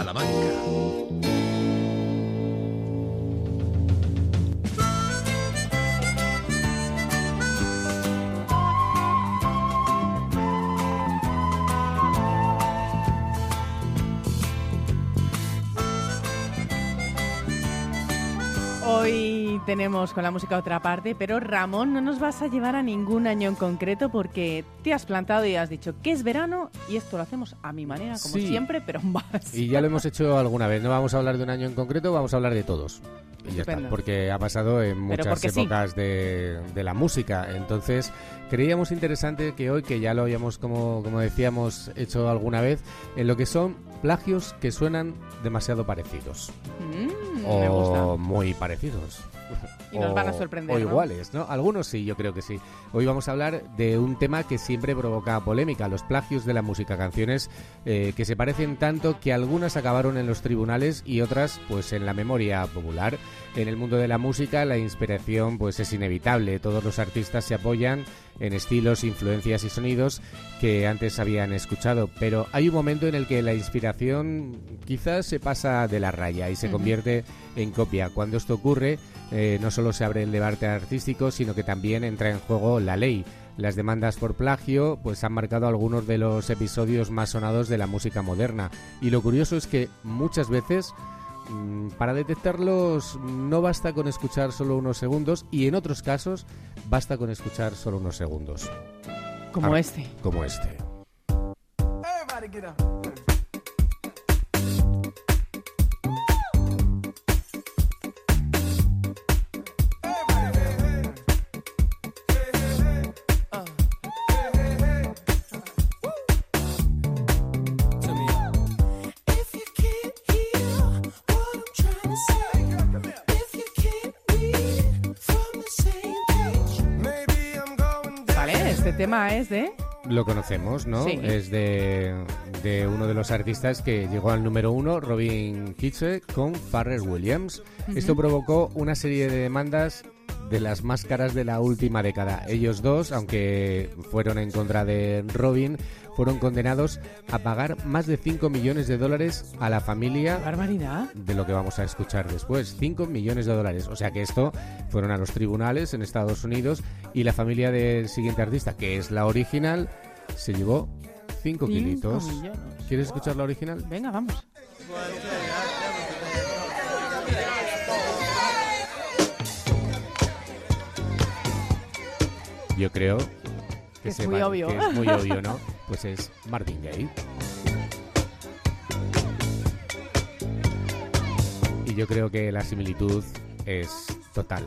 Salamanca. Hoy tenemos con la música otra parte, pero Ramón, no nos vas a llevar a ningún año en concreto porque te has plantado y has dicho que es verano y esto lo hacemos a mi manera, como siempre, pero más. Y ya lo hemos hecho alguna vez, no vamos a hablar de un año en concreto, vamos a hablar de todos. Y ya está, porque ha pasado en muchas épocas de la música. Entonces, creíamos interesante que hoy, que ya lo habíamos, como decíamos, hecho alguna vez, en lo que son plagios que suenan demasiado parecidos. Me gusta. Muy parecidos. Y nos van a sorprender, o iguales, ¿no? Algunos sí, yo creo que sí. Hoy vamos a hablar de un tema que siempre provoca polémica, los plagios de la música, canciones que se parecen tanto que algunas acabaron en los tribunales y otras pues en la memoria popular. En el mundo de la música la inspiración pues es inevitable, todos los artistas se apoyan en estilos, influencias y sonidos que antes habían escuchado, pero hay un momento en el que la inspiración quizás se pasa de la raya y se convierte en copia. Cuando esto ocurre, no solo se abre el debate artístico, sino que también entra en juego la ley. Las demandas por plagio pues han marcado algunos de los episodios más sonados de la música moderna, y lo curioso es que muchas veces para detectarlos no basta con escuchar solo unos segundos, y en otros casos basta con escuchar solo unos segundos. Como este. Como este. Everybody get up. Este tema es de... Lo conocemos, ¿no? Sí. Es de uno de los artistas que llegó al número 1, Robin Thicke, con Pharrell Williams. Esto provocó una serie de demandas de las más caras de la última década. Ellos dos, aunque fueron en contra de Robin, fueron condenados a pagar más de $5 millones a la familia. ¡Barbaridad! De lo que vamos a escuchar después, $5 millones. O sea que esto fueron a los tribunales en Estados Unidos, y la familia del siguiente artista, que es la original, se llevó 5 kilitos. Millones. ¿Quieres escuchar la original? Venga, vamos. Yo creo que es muy obvio. Que es muy obvio, ¿no? Pues es Marvin Gaye. Y yo creo que la similitud es total.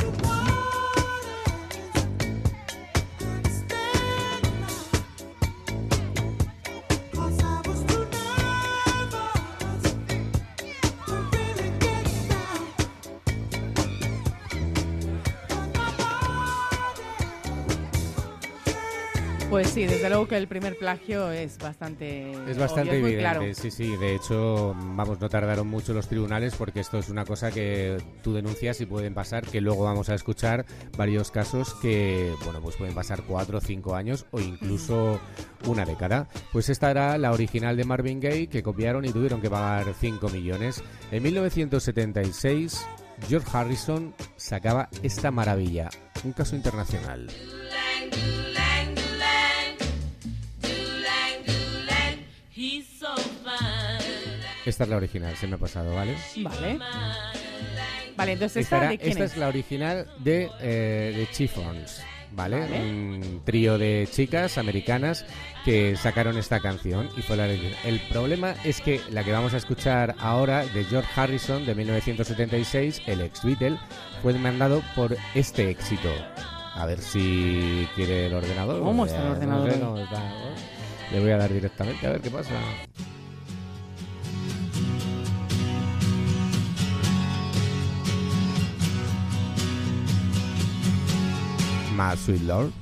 Pues sí, desde luego que el primer plagio es bastante evidente, muy claro. sí. De hecho, vamos, no tardaron mucho los tribunales, porque esto es una cosa que tú denuncias y pueden pasar, que luego vamos a escuchar varios casos que, bueno, pues pueden pasar 4 o 5 años o incluso una década. Pues esta era la original de Marvin Gaye, que copiaron y tuvieron que pagar 5 millones. En 1976, George Harrison sacaba esta maravilla, un caso internacional. Esta es la original, se me ha pasado, ¿vale? Vale, entonces ¿esta es la original de Chiffons, ¿vale? Un trío de chicas americanas que sacaron esta canción y fue la original. El problema es que la que vamos a escuchar ahora, de George Harrison, de 1976, el ex Beatle, fue demandado por este éxito. A ver si quiere el ordenador. ¿Cómo está el ordenador? No, le voy a dar directamente a ver qué pasa. My Sweet Lord.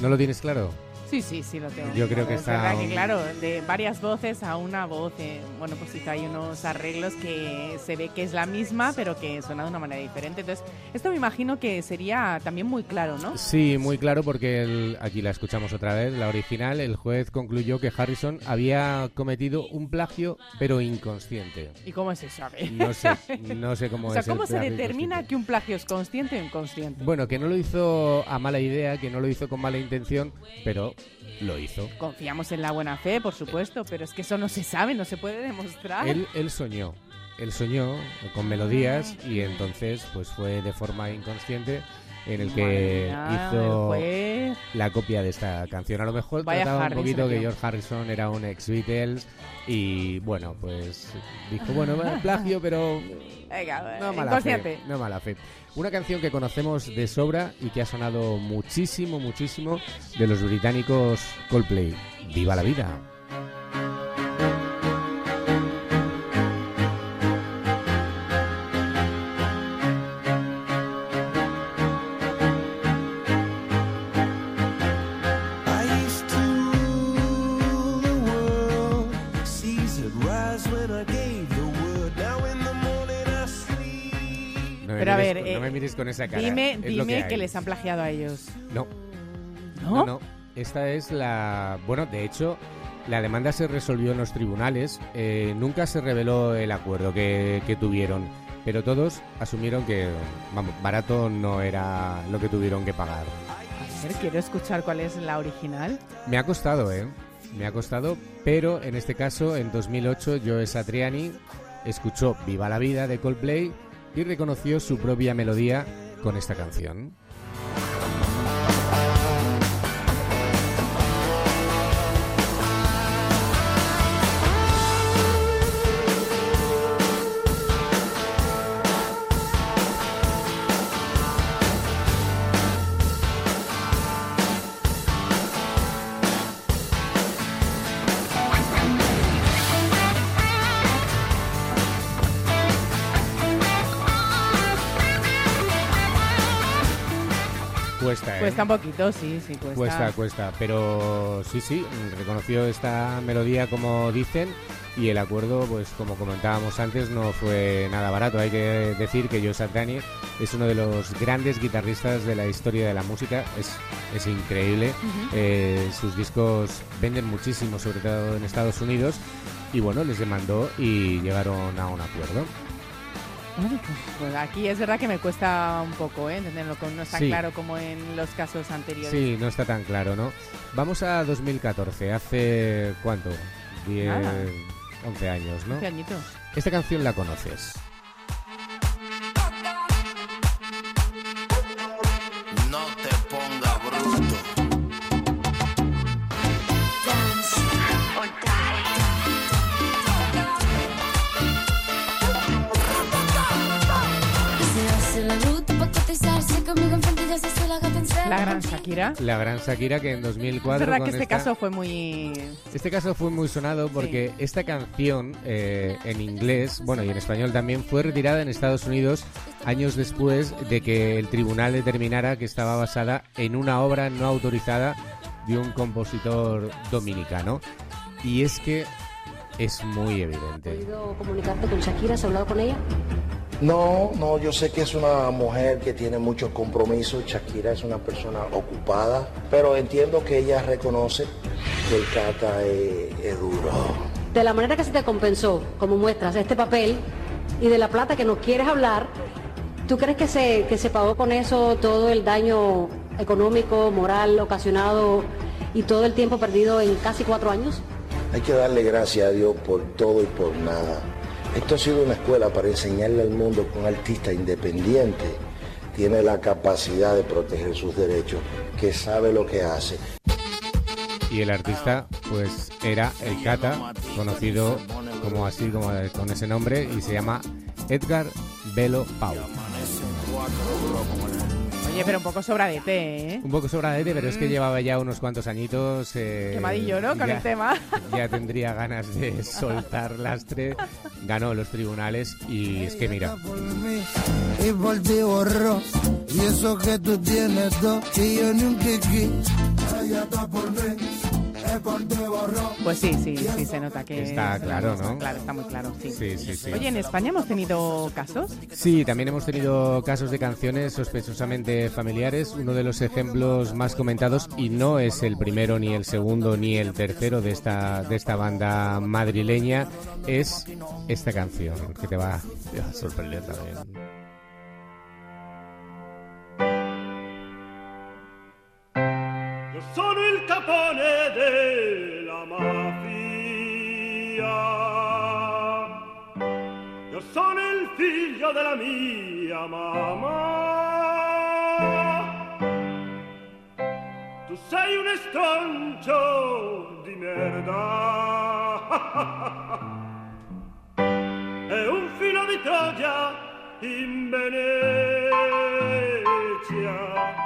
¿No lo tienes claro? Sí, lo tengo. Yo creo que es verdad que, claro, de varias voces a una voz, bueno, pues sí que hay unos arreglos que se ve que es la misma, pero que suena de una manera diferente. Entonces, esto me imagino que sería también muy claro, ¿no? Sí, muy claro, porque aquí la escuchamos otra vez, la original. El juez concluyó que Harrison había cometido un plagio, pero inconsciente. ¿Y cómo es eso? No sé cómo o sea, es. ¿cómo se determina que un plagio es consciente o inconsciente? Bueno, que no lo hizo a mala idea, que no lo hizo con mala intención, pero lo hizo. Confiamos en la buena fe, por supuesto, pero es que eso no se sabe, no se puede demostrar. Él soñó con melodías y entonces pues fue de forma inconsciente en el que hizo la copia de esta canción. A lo mejor trataba un poquito que George Harrison era un ex-Beatles y bueno, pues dijo, bueno, plagio, pero venga, no mala fe. Una canción que conocemos de sobra y que ha sonado muchísimo de los británicos Coldplay. ¡Viva la vida! Pero a ver, no me mires con esa cara. Dime que les han plagiado a ellos. No. Esta es la... Bueno, de hecho, la demanda se resolvió en los tribunales. Nunca se reveló el acuerdo que tuvieron. Pero todos asumieron que, vamos, barato no era lo que tuvieron que pagar. A ver, quiero escuchar cuál es la original. Me ha costado, pero en este caso, en 2008, Joe Satriani escuchó Viva la vida de Coldplay y reconoció su propia melodía con esta canción. Cuesta un poquito, sí, cuesta, pero sí, reconoció esta melodía como dicen y el acuerdo, pues como comentábamos antes, no fue nada barato. Hay que decir que Joe Satriani es uno de los grandes guitarristas de la historia de la música, es increíble. Sus discos venden muchísimo, sobre todo en Estados Unidos, y bueno, les demandó y llegaron a un acuerdo. Bueno, pues aquí es verdad que me cuesta un poco entenderlo, no es tan claro como en los casos anteriores. Sí, no está tan claro, ¿no? Vamos a 2014, hace ¿cuánto? 11 años, ¿no? 11 añitos. Esta canción la conoces. No te pongas bruto. La gran Shakira. La gran Shakira, que en 2004... Es verdad que este caso fue muy... Este caso fue muy sonado porque esta canción en inglés, bueno, y en español también, fue retirada en Estados Unidos años después de que el tribunal determinara que estaba basada en una obra no autorizada de un compositor dominicano. Y es que es muy evidente. ¿Has podido comunicarte con Shakira? ¿Has hablado con ella? No, yo sé que es una mujer que tiene muchos compromisos. Shakira es una persona ocupada, pero entiendo que ella reconoce que el Cata es duro. De la manera que se te compensó, como muestras este papel, y de la plata que no quieres hablar, ¿tú crees que se pagó con eso todo el daño económico, moral, ocasionado y todo el tiempo perdido en casi 4 años? Hay que darle gracias a Dios por todo y por nada. Esto ha sido una escuela para enseñarle al mundo que un artista independiente tiene la capacidad de proteger sus derechos, que sabe lo que hace. Y el artista, pues, era el Cata, conocido como así, como con ese nombre, y se llama Edgar Bello Pau. Oye, pero un poco sobradete, ¿eh? Un poco sobradete, pero es que llevaba ya unos cuantos añitos... quemadillo, ¿no? Con el tema. Ya tendría ganas de soltar lastre. Ganó los tribunales y es que mira... Y por ti borró. Y eso que tú tienes dos y yo ni un kiki. Pues sí, se nota que... Está claro, ¿no? Claro, está muy claro, sí. Sí. Oye, ¿en España hemos tenido casos? Sí, también hemos tenido casos de canciones sospechosamente familiares. Uno de los ejemplos más comentados, y no es el primero, ni el segundo, ni el tercero de esta banda madrileña, es esta canción, que te va a sorprender también. Io sono il capone della mafia, io sono il figlio della mia mamma, tu sei un estroncio di merda e un filo di Troia in Venezia.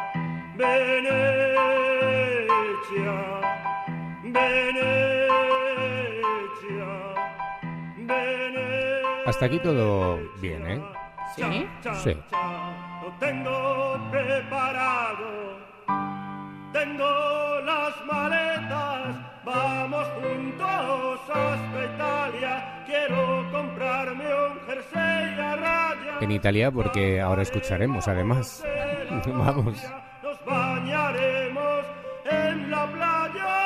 Hasta aquí todo bien, ¿eh? ¿Sí? Sí. Lo tengo preparado, tengo las maletas, vamos juntos hasta Italia, quiero comprarme un jersey a rayas. En Italia, porque ahora escucharemos, además. Vamos. Nos bañaremos en la playa.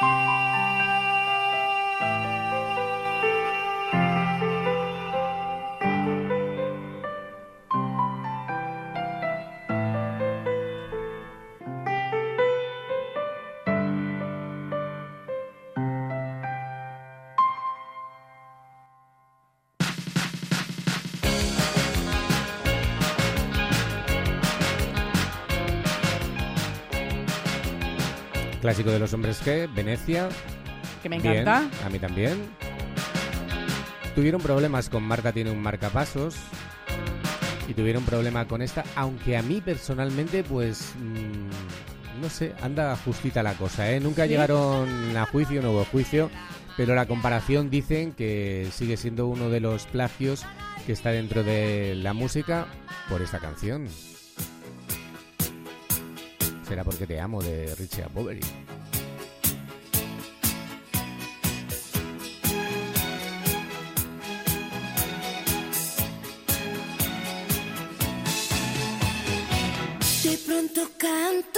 Clásico de los hombres G, Venecia. Que me Bien, encanta. a mí también. Tuvieron problemas con Marta tiene un marcapasos. Y tuvieron problema con esta, aunque a mí personalmente, pues... no sé, anda justita la cosa, ¿eh? Nunca llegaron a juicio, no hubo juicio, pero la comparación dicen que sigue siendo uno de los plagios que está dentro de la música por esta canción. Será porque te amo, de Richie Boveri. De pronto canto,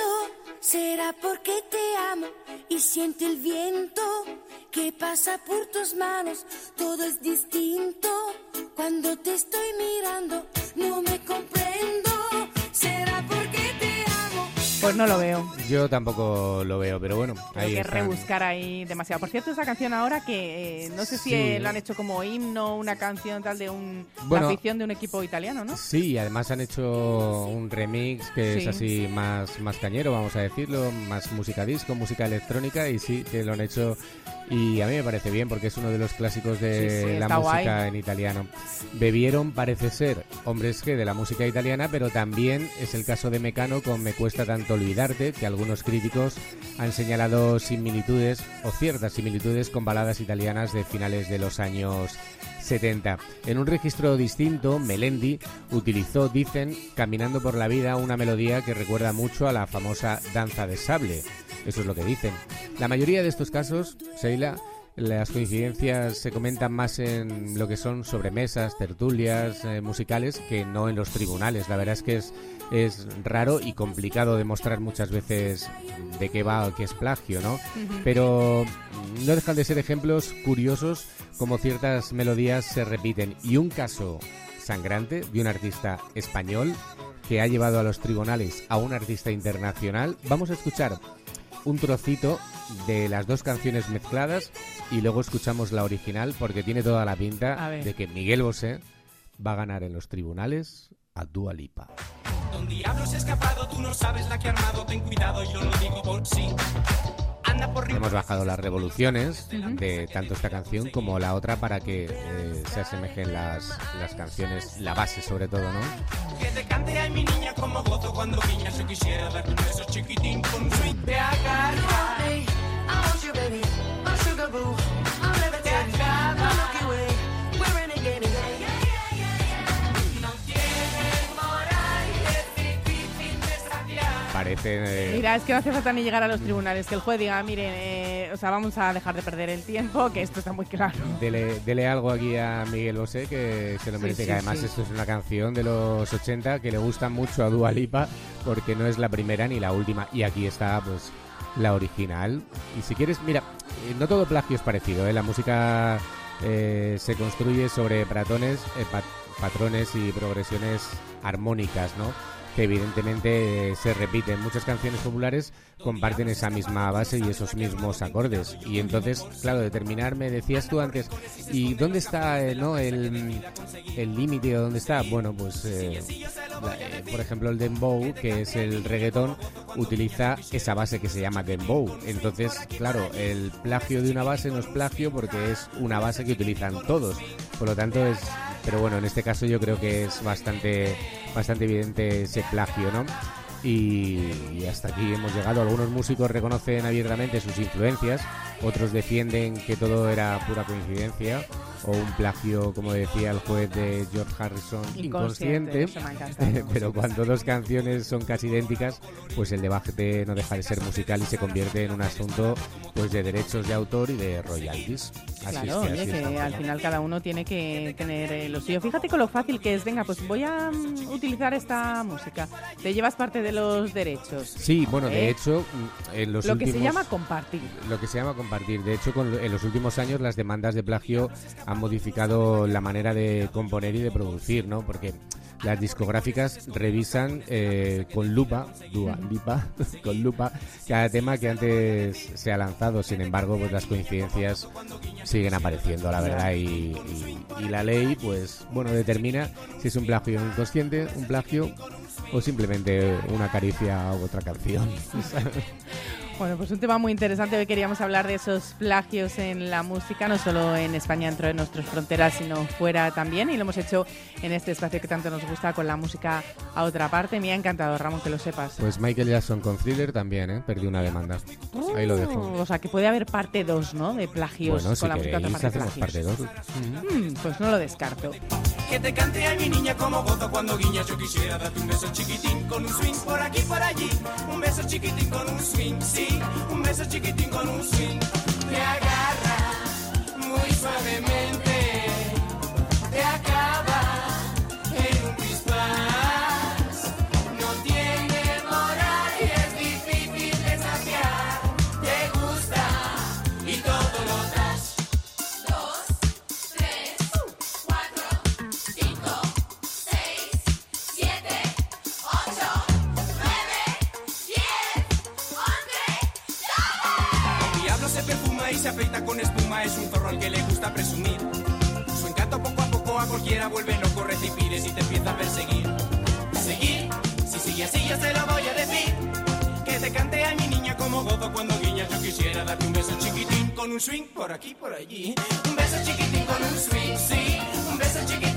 será porque te amo y siente el viento que pasa por tus manos. Todo es distinto cuando te estoy mirando, no me comprendo, será porque te amo. Pues no lo veo. Yo tampoco lo veo, pero bueno, Hay ahí que está. rebuscar ahí demasiado. Por cierto, esa canción ahora que no sé si Sí. lo han hecho como himno, una canción tal de Bueno, la afición de un equipo italiano, ¿no? Sí, además han hecho un remix que es Sí. así más cañero, vamos a decirlo, más música disco, música electrónica, y sí, que lo han hecho, y a mí me parece bien porque es uno de los clásicos de Sí, la está música guay. en italiano. Bebieron, parece ser, hombres G de la música italiana, pero también es el caso de Mecano con Me cuesta tanto olvidarte, que algunos críticos han señalado similitudes o ciertas similitudes con baladas italianas de finales de los años 70. En un registro distinto, Melendi utilizó, dicen, Caminando por la vida, una melodía que recuerda mucho a la famosa Danza de Sable. Eso es lo que dicen. La mayoría de estos casos, Sheila, las coincidencias se comentan más en lo que son sobremesas, tertulias musicales, que no en los tribunales. La verdad es que es raro y complicado demostrar muchas veces de qué va o qué es plagio, ¿no? Pero no dejan de ser ejemplos curiosos como ciertas melodías se repiten. Y un caso sangrante de un artista español que ha llevado a los tribunales a un artista internacional. Vamos a escuchar un trocito de las dos canciones mezcladas y luego escuchamos la original, porque tiene toda la pinta de que Miguel Bosé va a ganar en los tribunales a Dua Lipa. Don Diablo se ha escapado, tú no sabes la que ha armado, ten cuidado, yo lo digo por sí. Anda por Hemos bajado las revoluciones de tanto esta canción como la otra para que se asemejen las canciones, la base sobre todo, ¿no? que te cante, ay mi niña, como gozo cuando piña. Yo quisiera darte un beso chiquitín con sweet te agarra. Te acaba. parecen... Mira, es que no hace falta ni llegar a los tribunales, que el juez diga, miren, vamos a dejar de perder el tiempo, que esto está muy claro. Dele algo aquí a Miguel Bosé, que se lo merece, que además esto es una canción de los 80 que le gusta mucho a Dua Lipa, porque no es la primera ni la última, y aquí está, pues, la original. Y si quieres, mira, no todo plagio es parecido, la música se construye sobre patrones y progresiones armónicas, ¿no? Que evidentemente se repiten. Muchas canciones populares comparten esa misma base y esos mismos acordes. Y entonces, claro, determinar, me decías tú antes, ¿y dónde está el límite o dónde está? Bueno, pues, por ejemplo, el dembow, que es el reggaetón, utiliza esa base que se llama dembow. Entonces, claro, el plagio de una base no es plagio porque es una base que utilizan todos. Por lo tanto, es... Pero bueno, en este caso yo creo que es bastante evidente ese plagio, ¿no? Y hasta aquí hemos llegado. Algunos músicos reconocen abiertamente sus influencias, otros defienden que todo era pura coincidencia o un plagio, como decía el juez de George Harrison, inconsciente. Pero cuando dos canciones son casi idénticas, pues el debate no deja de ser musical y se convierte en un asunto, pues, de derechos de autor y de royalties. Claro, oye, que al final cada uno tiene que tener lo suyo. Fíjate con lo fácil que es. Venga, pues voy a utilizar esta música. Te llevas parte de los derechos. Sí, bueno, de hecho, en los lo últimos... que se llama compartir. Lo que se llama compartir. De hecho, en los últimos años las demandas de plagio han modificado la manera de componer y de producir, ¿no? Porque las discográficas revisan con lupa, con lupa, cada tema que antes se ha lanzado. Sin embargo, pues las coincidencias siguen apareciendo, la verdad, y la ley, pues, bueno, determina si es un plagio inconsciente, un plagio o simplemente una caricia a otra canción. Bueno, pues un tema muy interesante. Hoy queríamos hablar de esos plagios en la música, no solo en España, dentro de nuestras fronteras, sino fuera también. Y lo hemos hecho en este espacio que tanto nos gusta, con la música a otra parte. Me ha encantado, Ramón, que lo sepas. Pues Michael Jackson con Thriller también, perdió una demanda. Ahí lo dejo. O sea, que puede haber parte 2, ¿no? De plagios, bueno, con la música a otra parte. Hacemos parte 2. Pues no lo descarto. Que te cante a mi niña como gozo cuando guiñas. Yo quisiera darte un beso chiquitín con un swing por aquí, por allí. Un beso chiquitín con un swing, sí. Un beso chiquitín con un swing. Te agarra muy suavemente. Te acaba en un pispás. No tiene moral y es difícil desafiar. Te gusta y todo lo das. 2, 3, 4, 5, 6, 7, 8, 9, 10, 11. El diablo se perfuma y se afeita con espuma. Es un zorro al que le gusta presumir. Su encanto poco a poco a cualquiera vuelve loco. Recipires y te empieza a perseguir. Seguir, si sigue así yo se lo voy a decir. Que te cante a mi niña como gozo cuando guiñas. Yo quisiera darte un beso chiquitín con un swing por aquí, por allí. Un beso chiquitín con un swing, sí. Un beso chiquitín